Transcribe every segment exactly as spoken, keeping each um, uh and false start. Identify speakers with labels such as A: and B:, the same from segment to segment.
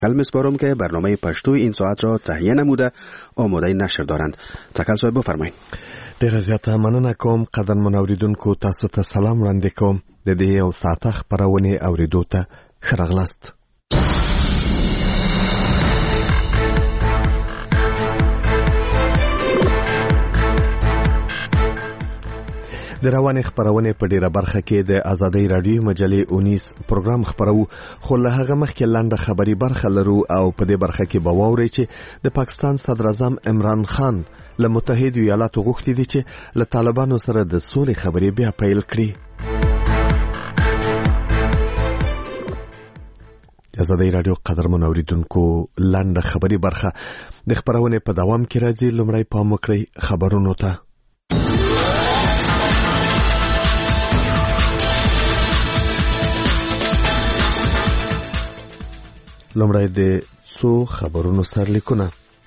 A: میسپارم که برنامه پشتو این ساعت را تهیه نموده آماده نشر دارند. تکل صاحب بفرمایید.
B: ډیره زیاته مننه کوم. قدرمن اوریدونکو تاسو ته سلام وړاندې کوم. د دې یو ساعته خپرونې اوریدو ته ښه راغلاست. د روانې خپرونې په ډیره برخه کې د آزادۍ رادیو مجلې اونیس پروګرام خپرو، خو له هغه مخکې لنډه خبري برخه لرو او په دې برخه کې به واورئ چې د پاکستان صدر اعظم عمران خان له متحده ایالاتو غوښتي دي چې له طالبانو سره د سولې خبرې بیا پیل کړي. آزادۍ رادیو قدرمن اوریدونکو لنډه خبري برخه د خپرونې په دوام کې راځي. لومړی پام وکړئ خبرونو ته. لومړی د څو خبرونو سرلیکونه.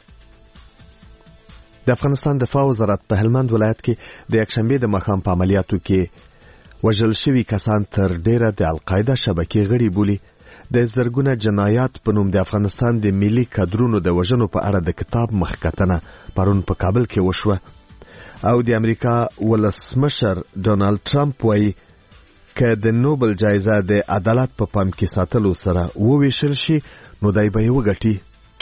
B: د افغانستان دفاع وزارت په هلمند ولایت کې د یکشنبه د ماښام په عملیاتو کې وژل شوي کسان تر ډیره د القاعده شبکې غړي بولي. د زرګونه جنایات په نوم د افغانستان د ملي کادرونو د وژنو په اړه د کتاب مخکتنه پرون په کابل کې وشوه او د امریکا ولسمشر ډونالد ټرمپ وایي که د نوبل جایزه د عدالت په پام کې ساتلو سره وویشل شي نو دای به یې وګټي.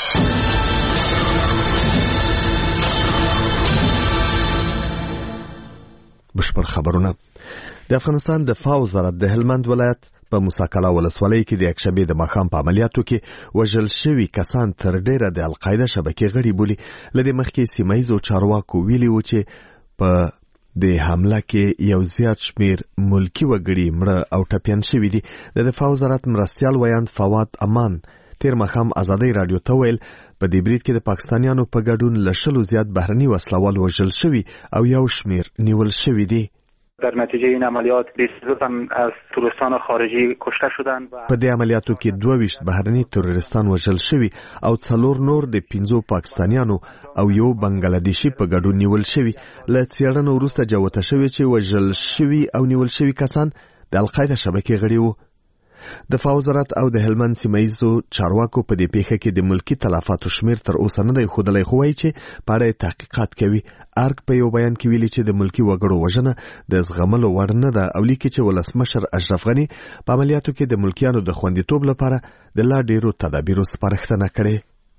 B: بشپړ خبرونه. د افغانستان دفاع وزارت د هلمند ولایت په موساکلا ولسوالۍ کې د یکشنبه د ماښام په عملیاتو کې وژل شوي کسان تر ډیره د القاعده شبکې غړي بولي. له دې مخکې سیمه ییزو چارواکو ویلي و چې په د حمله کې یو زیات شمیر ملکی وګړي مړه او ټپیان شوي دي. د دفاع وزارت مرستیال ویاند فواد امان تیر ماښام آزادۍ رادیو ته ویل په دې برید کې د پاکستانیانو په ګډون له شلو زیات بهرني وسلوال وژل شوي او یو شمیر نیول شوي دي.
C: در نتیجه این عملیات بیست تن از تروریستان خارجی کشته شدند.
B: په دې عملیاتو کې دوه ویشت بهرني تروریستان وژل شوي او څلور نور د پنځو پاکستانیانو او یو بنگلادیشي په ګډون نیول شوي. له څېړنو وروسته جوته شوي چې وژل شوي او نیول شوي کسان د القاعده شبکې غړي وو. دفاع وزارت او د هلمند سیمه ییزو چارواکو په دې پیښه کې د ملکی تلفاتو شمیر تر اوسه نه دی ښودلی، خو وایي چې په اړه تحقیقات کوي. ارګ په یو بیان کې ویلي چې د ملکی وګړو وژنه د زغملو وړ نه ده او لیکي چې ولسمشر اشرف غني په عملیاتو کې د ملکیانو د خوندیتوب لپاره د لا ډیرو تدابیرو سپارښتنه کړې.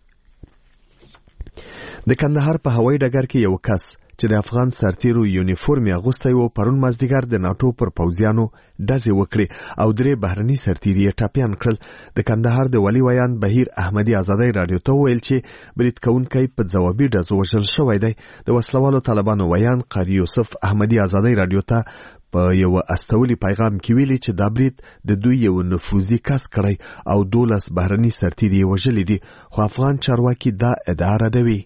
B: د کندهار په هوایي ډګر کې یو کس چې د افغان سرتیرو یونیفورم اغوستی و پرون مازدیګر د ناټو پر پوځیانو ډزې وکړې او درې بهرني سرتیري یې ټپیان کړل. د کندهار د ولي ویاند بهیر احمدي آزادۍ رادیو ته وویل چې برید کوونکی په ځوابي ډزو وژل شوی دی. د وسلوالو طالبانو ویاند قاری یوسف احمدي آزادۍ رادیو ته په یو استولي پیغام کې ویلي چې دا برید د دوی یو نفوذي کس کړی او دولس بهرني سرتیري یې وژلي دي، خو افغان چارواکي دا ادعا ردوي.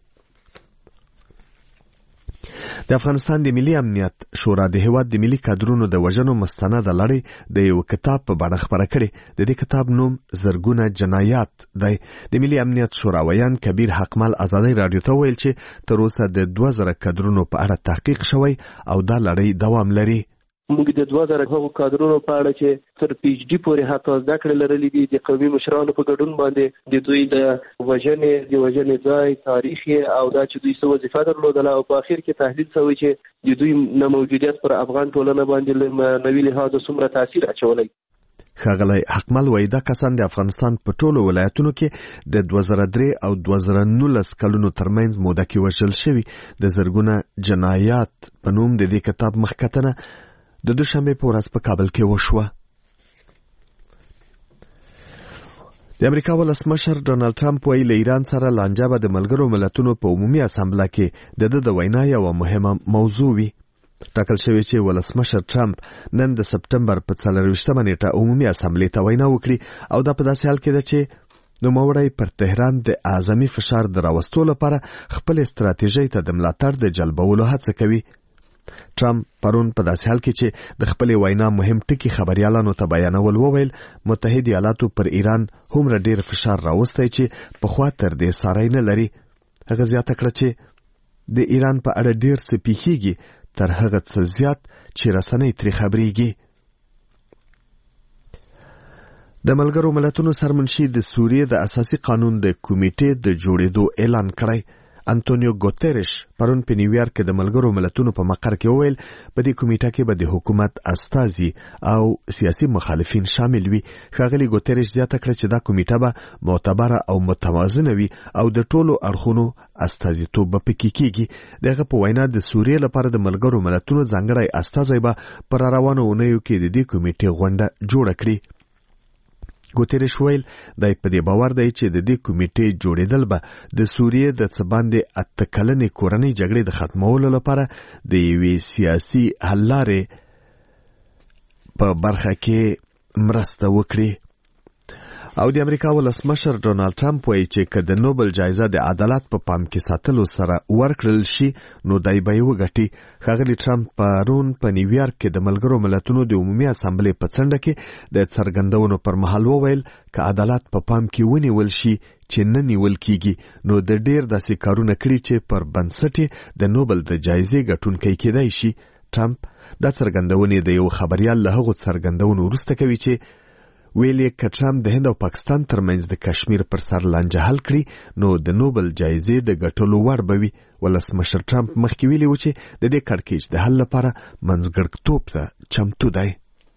B: د افغانستان د ملي امنیت شورا د هیواد د ملي کادرونو د وژنو مستنده لړۍ د یو کتاب په بڼه خپره کړې. د دې کتاب نوم زرګونه جنایات دی. د ملي امنیت شورا ویاند کبیر حقمل آزادۍ رادیو ته ویل چې تر اوسه د دوه زره کادرونو په اړه تحقیق شوی او دا لړۍ دوام لري.
D: موږ د دوه زره هغو کادرونو په اړه چې تر پی ایچ ډي پورې حتی زده کړې لرلې دي د قومي مشرانو په ګډون باندې د دوی د وژنې د وژنې ځای تاریخ او دا چې دوی څه وظیفه درلودله او په اخر کې تحلیل شوی چې د دوی نه موجودیت پر افغان ټولنه باندې له نوي لحاظه څومره تاثیر اچولی.
B: ښاغلی حقمل وایي دا کسان د افغانستان په ټولو ولایتونو کې د دوه زره درې او دوه زره نولس کلونو ترمنځ موده کې وژل شوي. د زرګونه جنایات په نوم د دې کتاب مخکتنه د دوشنبه په ورځ په کابل کې وشوه. د امریکا ولسمشر ډونالد ټرمپ وایي له ایران سره لانجه به د ملګرو ملتونو په عمومي اسامبله کې د ده د وینا یوه مهمه موضوع وي. ټاکل شوی چې ولسمشر ټرمپ نن د سپټمبر په څلرویشتمه نیټه عمومي اسامبلې ته وینا وکړي او دا په داسې حال کې ده چې نوموړی پر تهران د اعظمي فشار د راوستو لپاره خپل استراتیژۍ ته د ملاتړ د جلبولو هڅه کوي. ټرمپ پرون په داسې حال کې چې د خپلې وینا مهم ټکي خبریالانو ته بیانول وویل متحده ایالاتو پر ایران هومره ډیر فشار راوستی چې پخوا تر دې ساری نه لري. هغه زیاته کړه چې د ایران په اړه ډیر څه پیښیږي تر هغه څه زیات چې رسنۍ ترې خبرېږي. د ملګرو ملتونو سرمنشي د سوریې د اساسي قانون د کمیټې د جوړېدو اعلان کړی. انټونیو ګوتریش پرون په نیویارک کې د ملګرو ملتونو په مقر کې وویل په دې کمیټه کې به د حکومت استازي او سیاسي مخالفین شامل وي. ښاغلي ګوتریش زیاته کړه چې دا کمیټه به معتبره او متوازنه وي او د ټولو اړخونو استازیتوب به پکې کیږي. دغه په وینا د سوریې لپاره د ملګرو ملتونو ځانګړی استازی به پر روانو اونیو کې د دې کمیټې غونډه جوړه کړي. ګوتریش ویل دای په دې باور دی چې د دې کمیټې جوړېدل به د سوریې د څه باندې اته کلنې کورنۍ جګړې د ختمولو لپاره د یوې سیاسي حل لارې په برخه کې مرسته وکړي. او د امریکا ولسمشر ډونالد ټرمپ وایي چې که د نوبل جایزه د عدالت په پام کې ساتلو سره ورکړل شي نو دای به یې وګټي. ښاغلي ټرمپ پرون په نیویارک کې د ملګرو ملتونو د عمومي اسامبلې په څنډه کې د څرګندونو پر مهال وویل که عدالت په پام کې ونیول شي چې نه نیول کیږي نو د ډیر داسې کارونه کړي چې پر بنسټ د نوبل د جایزې ګټونکی کېدای شي. ټرمپ دا څرګندونې د یو خبریال له هغو څرګندونو وروسته کوي چې ویلې که ټرمپ د هند او پاکستان ترمنځ د کشمیر پر سر لانجه حل کړي نو د نوبل جایزې د ګټلو وړ به وي. ولسمشر ټرمپ مخکې ویلي و چې د دې کړکېچ د حل لپاره منځګړیتوب ته چمتو دی.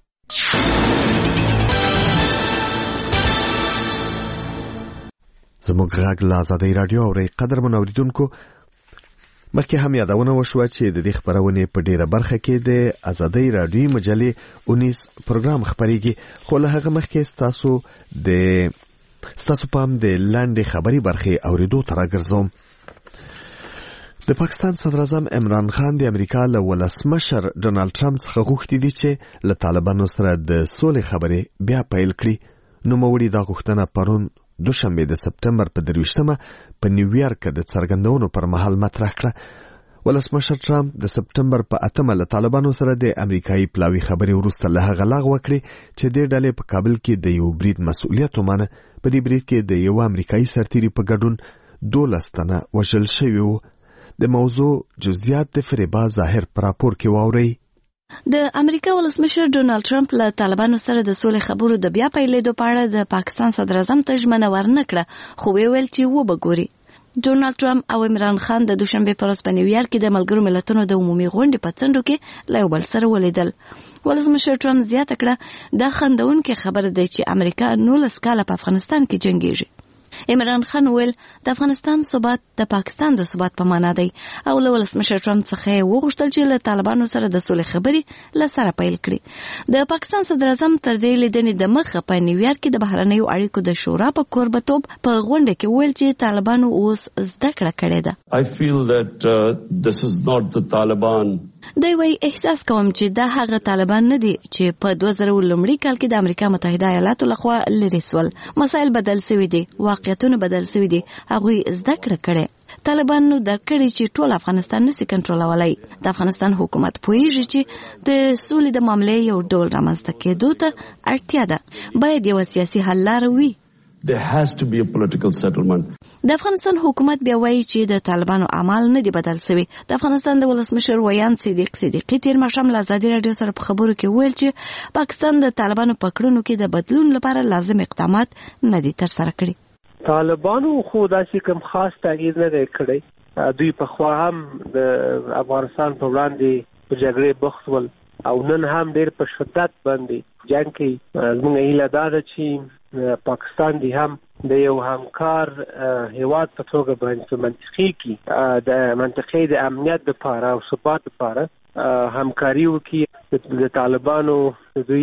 B: زموږ غږ له ازادۍ راډیو اورئ. قدرمن اورېدونکو مخکې هم یادونه وشوه چې د دې خپرونې په ډیره برخه کې د ازادۍ راډیوي مجلې اونیس پروګرام خپریږي، خو له هغه مخکې ستاسو د ستاسو پام د لاندې خبري برخې اوریدو ته راګرځوم. د پاکستان صدر اعظم عمران خان د امریکا له ولسمشر ډونالد ټرمپ څخه غوښتي دي چې له طالبانو سره د سولې خبرې بیا پیل کړي. نوموړي دا غوښتنه پرون دوشنبه د سپتمبر په درویشتمه په نیویارک د څرګندونو پر مهال مطرح کړه. ولسمشر ټرمپ د سپتمبر په اتمه له طالبانو سره د امریکایي پلاوي خبرې وروسته له هغه لغوه کړې چې د ډلې په کابل کې د یو برید مسؤلیت ومانه. په دې برید کې د یو امریکایي سرتیري په ګډون دولس تنه وژل شوي وو. د موضوع جزئیات د فریبا ظاهر په راپور کې واورئ.
E: د امریکا ولسمشر ډونالد ټرمپ له طالبانو سره د سولې خبرو د بیا پیلېدو په اړه د پاکستان صدر اعظم ته ژمنه ورنه کړه، خو ویل چې و به ګوري. ډونالد ټرمپ او عمران خان د دوشنبه په ورځ په نیویارک کې د ملګرو ملتونو د عمومي غونډې په څنډو کې له یو بل سره ولیدل. ولسمشر ټرمپ زیاته کړه دا خندونکې خبره ده چې امریکا نولس کاله په افغانستان کې جنګیږي. عمران خان ویل د افغانستان ثبات د پاکستان د ثبات په معنا دی او له ولسمشر ټرمپ څخه وغوښتل چې له طالبانو سره د سولې خبرې له سره پیل کړي. د پاکستان صدر اعظم تر دې لیدنې د مخه په نیویارک کې د بهرنیو اړیکو د شورا په کوربتوب په غونډه کې ویل چې طالبانو اوس زده کړه کړې ده.
F: I feel that uh, this is not the Taliban.
E: دوی وایي احساس کوم چې دا هغه طالبان نه دي چې په دوه زره لومړي کال کې د امریکا متحده ایالاتو لخوا لرې سول. مسایل بدل شوي دي، واقعیتونه بدل شوي دي، هغوی زده کړه کړې. طالبانو درک کړي چې ټول افغانستان نشي کنټرولولای. د افغانستان حکومت پوهیږي چې د سولې د معاملې یو ډول رامنځته کېدو ته اړتیا ده. باید یو سیاسي حل لاره وي.
F: There has to be a political settlement.
E: د افغانستان حکومت بیا وایي چې د طالبانو اعمال نه دي بدل شوي. د افغانستان د ولسمشر ویان صدیق صدیقی تیر ماښام له ازادي راډیو سره په خبرو کې ویل چې پاکستان د طالبانو په کړنو کې د بدلون لپاره لازم اقدامات نه دي ترسره کړي.
D: طالبانو خو داسې کوم خاص تغییر نه دی کړی. دوی په خوا هم د افغانستان په وړاندې په جګړې بوخت ول او نن هم ډېر په شدت باندې جنګ کوي. زموږ هیله دا ده چې پاکستان دی هم د یو همکار هیواد په توګه باندې منطقي کې د منطقي د امنیت لپاره او ثبات لپاره همکاري وکړي. د طالبانو دوی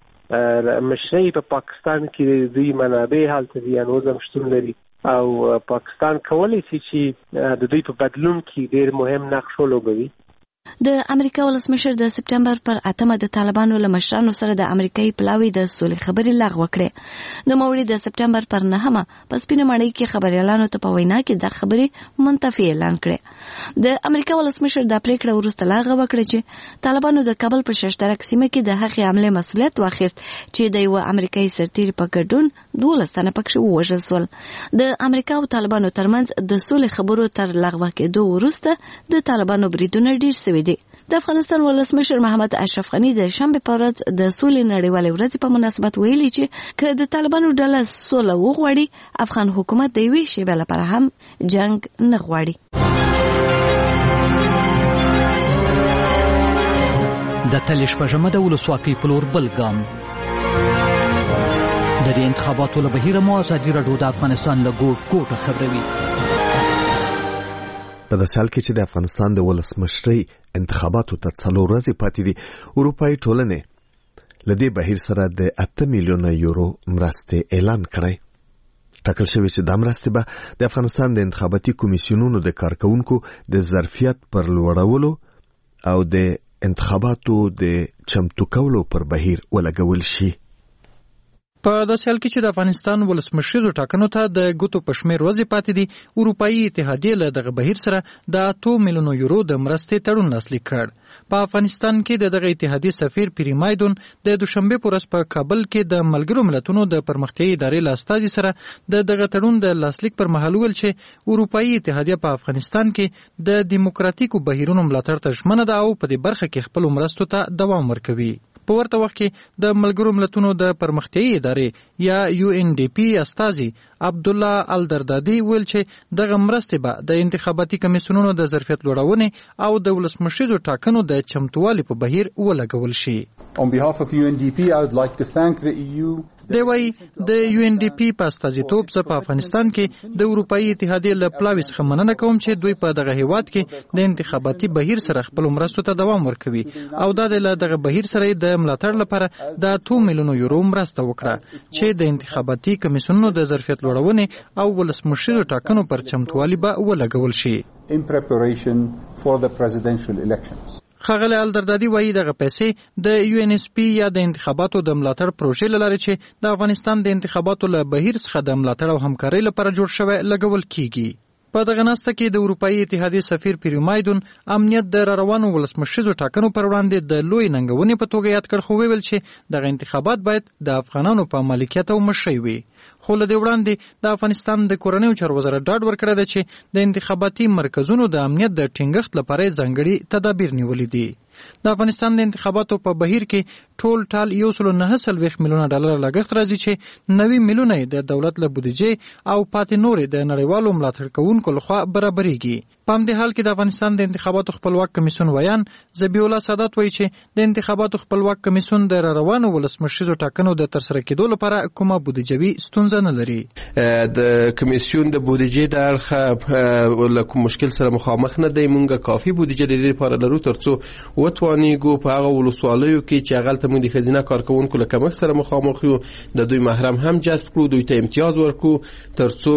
D: مشري په پاکستان کې دوی منابع هلته دي، نظم شتون لري او پاکستان کولی شي چې د دوی په بدلون کې ډېر مهم نقش ولوبوي.
E: د امریکا ولسمشر د سپتمبر پر اتمه د طالبانو له مشرانو سره د امریکایي پلاوي د سولې خبرې لغوه کړې. د نوموړي د سپتمبر پر نهمه په سپینه ماڼۍ کې خبريالانو ته په وینا کې د خبرې منتفي اعلان کړې. د امریکا ولسمشر د پریکړه وروسته لغوه کړه چې طالبانو د کابل په ششترک سیمه کې د هغې حملې مسؤلیت واخیست چې د یو امریکایي سرتیري په ګډون دولس تنه پکې ووژل شول. د امریکا او طالبانو ترمنځ د سولې خبرو تر لغوه کېدو وروسته د طالبانو بریدونه ډېر شوي دي. د افغانستان ولسمشر محمد اشرف غني د شنبه په ورځ د سولې نړیوالې ورځې په مناسبت ویلي چې که د طالبانو ډله سوله وغواړي افغان حکومت د یوې شېبې لپاره هم جنگ نه غواړي.
G: د تل شپږمه د ولسواکۍ په لور بل ګام. د دې انتخاباتو له بهیره مو ازادي راډیو د افغانستان له ګوټ ګوټه خبروي.
B: په داسې حال کې چې د افغانستان د ولسمشرۍ انتخاباتو ته څلور ورځې پاتې دي، اروپایي ټولنې له دې بهیر سره د اته میلیونه یورو مرستې اعلان کړی. ټاکل شوی چې دا مرستې به د افغانستان د انتخاباتي کمیسیونونو د کارکونکو د ظرفیت پر لوړولو او د انتخاباتو د چمتو کولو پر بهیر ولګول شي.
H: په داسې حال کې چې د افغانستان ولسمشریزو ټاکنو ته د ګوتو په شمېر ورځې پاتې دي، اروپایي اتحادیې له دغه بهیر سره د اتو میلیونو یورو د مرستې تړون لاسلیک کړ. په افغانستان کې د دغه اتحادیې سفیر پیری مایدون د دوشنبه په ورځ په کابل کې د ملګرو ملتونو د پرمختیایي ادارې له استازي سره د دغه تړون د لاسلیک پر مهال ویل چې اروپایي اتحادیه په افغانستان کې د دیموکراتیکو بهیرونو ملاتړ ته ژمنه ده او په دې برخه کې خپل مرستو ته دوام ورکوي. په ورته وخت کې د ملګرو ملتونو د پرمختیایي ادارې یا یو ان ډي پی استازي عبدالله الدردادي ویل چې دغه مرستې به د انتخاباتي کمیسیونونو د ظرفیت لوړونې او د ولسمشریزو ټاکنو د چمتووالي په بهیر ولګول شي.
I: On behalf of U N D P, I would like to thank the E U.
H: دی وايي د یو ان ډي پی په استازیتوب زه په افغانستان کې د اروپایي اتحادیې له پلاوي څخه مننه کوم چې دوی په دغه هیواد کې د انتخاباتي بهیر سره خپل مرستو ته دوام ورکوي او دا د دغه بهیر سره د ملاتړ لپاره د اتو میلیونو یورو مرسته وکړه چې د انتخاباتي کمیسیونونو د ظرفیت لوړونې او ولسمشریزو ټاکنو پر چمتووالي به ولګول شي.
I: In preparation for the presidential elections.
H: ښاغلی الدردادي وایي دغه پیسې د یو ان اس پی یا د انتخاباتو د ملاتړ پروژې له لارې چې د افغانستان د انتخاباتو له بهیر څخه د ملاتړ او همکارۍ لپاره جوړ شوی لګول کیږي. په دغه ناسته کې د اروپایي اتحادیې سفیر پیری مایدون امنیت د روانو ولسمشریزو ټاکنو پر وړاندې د لوی ننګونې په توګه یاد کړ، خو ویل چې دغه انتخابات باید د افغانانو په مالکیت او مشرۍ وي. خو له دې وړاندې د افغانستان د کورنیو چارو وزارت ډاډ ورکړی دی چې د انتخاباتي مرکزونو د امنیت د ټینګښت لپاره ځانګړي تدابیر نیولي دي. د افغانستان د انتخاباتو په بهیر کې ټول ټال یو سل نه څلوېښت میلیونه ډالر لګښت راځي چې نوي میلیونه د دولت له بودیجې او پاتې نورې د نړیوالو ملاتړ کوونکو لخوا برابرېږي. په همدې حال کې د افغانستان د انتخاباتو خپلواک کمیسیون ویان ذبیح الله سادات وایي چې د انتخاباتو خپلواک کمیسیون د روانو ولسمشریزو ټاکنو د ترسره کېدو لپاره کومه بودیجوي ستونزه نه لري.
J: د کمیسیون د بودیجې د اړخه له کوم مشکل سره مخامخ نه دی. مونږ کافي بودیجه د دې لپاره لرو ترڅو وتوانیږو په هغه ولسوالیو کې چې هغه ته موږ د خزینه کارکونکو له کمښت سره مخامخ یو د دوی محرم هم جذب کړو، دوی ته امتیاز ورکړو ترڅو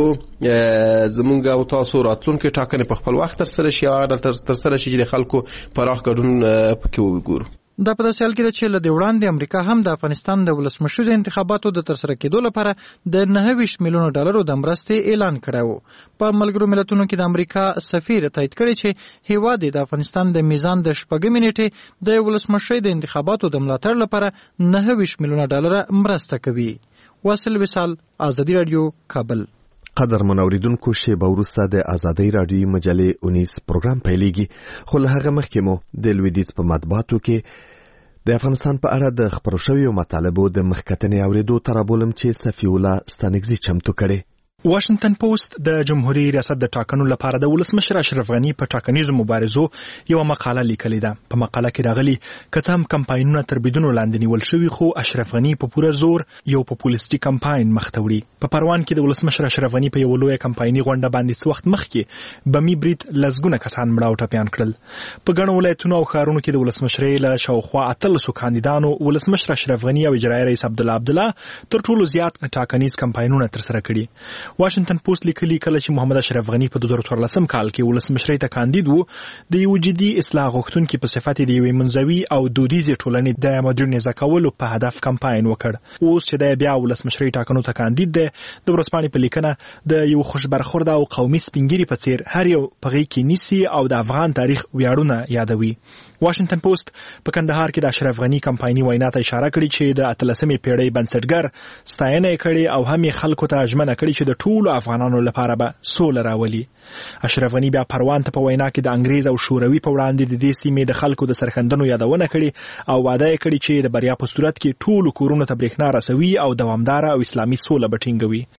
J: زمونږ او تاسو راتلونکي ټاکنې په خپل وخت ترسره شي او ترسره شي چې د خلکو پراخ ګډون پکې وګورو.
H: دا په داسې حال کې ده چې له دې وړاندې امریکا هم د افغانستان د ولسمشریزو انتخاباتو د ترسره کېدو لپاره د نهه ویشت میلیونو ډالرو د مرستې اعلان کړی و. په ملګرو ملتونو کې د امریکا سفیر تایید کړی چې هیواد د افغانستان د میزان د شپږمې نیټې د ولسمشرۍ د انتخاباتو د ملاتړ لپاره نهه ویشت میلیونه ډالر مرسته کوي. واصل وصال، ازادي راډیو، کابل.
B: قدر منوریدونکو شیبه وروسته د ازادۍ راډیو مجلې اونیس پروګرام پیلېږي، خو له هغه مخکې مو د لویدیځ په مطبوعاتو کې د افغانستان په اړه د خپرو شویو مطالبو د مخکتنې اورېدو ته رابولم چې صفي الله ستانکزي چمتو کړي.
K: واشنگټن پوسټ د جمهوریت ریاست د ټاکنو لپاره د ولسمشر اشرف غنی په ټاکنیزو مبارزو یو مقاله لیکلې ده. په مقاله کې راغلي که څه هم کمپاینونه تر بریدونو لاندې نیول شوي، خو اشرف غنی په پوره زور یو پاپولیستي کمپاین مخ ته وړي. په پروان کې د ولسمشر اشرف غنی په یو لوی کمپایني غونډه باندې څه وخت مخکې بمي برید لسګونه کسان مړه او ټپیان کړل. په ګڼو ولایتونو او ښارونو کې د ولسمشرۍ له شاوخوا اتلسو کاندیدانو ولسمشر اشرف غنی او اجرایي رئیس عبدالله عبدالله تر ټولو زیات ټاکنیز کمپاینونه ترسره کړي. واشنگټن پوسټ لیکلي کله چې محمد اشرف غنی په دوه زره څوارلسم کال کې ولسمشرۍ ته کاندید وو، د یو جدي اصلاح غوښتونکي په صفت د یوې منځوي او دودیزې ټولنې د مدرنیزه کولو په هدف کمپاین وکړ. اوس چې د بیا ولسمشرۍ ټاکنو ته کاندید دی، د ورځپاڼې په لیکنه د یو خوشبرخورده او قومي سپینګیري په څیر هر یو په غېږ کې نیسي او د افغان تاریخ ویاړونه یادوي. واشنگټن پوسټ په کندهار کې د اشرف غنی کمپایني وینا ته اشاره کړې چې د اتلسمې پیړۍ بنسټګر ستاینه کړې او هم یې خلکو ته ژمنه کړې چې د ټولو افغانانو لپاره به سوله راولي. اشرف غنی بیا پروان ته په وینا کې د انګریز او شوروي په وړاندې د دې سیمې د خلکو د سرښندنو یادونه کړې او وعده یې کړې چې د بریا په صورت کې ټولو کورونو ته برېښنا رسوي او دوامداره او اسلامي سوله به ټینګوي.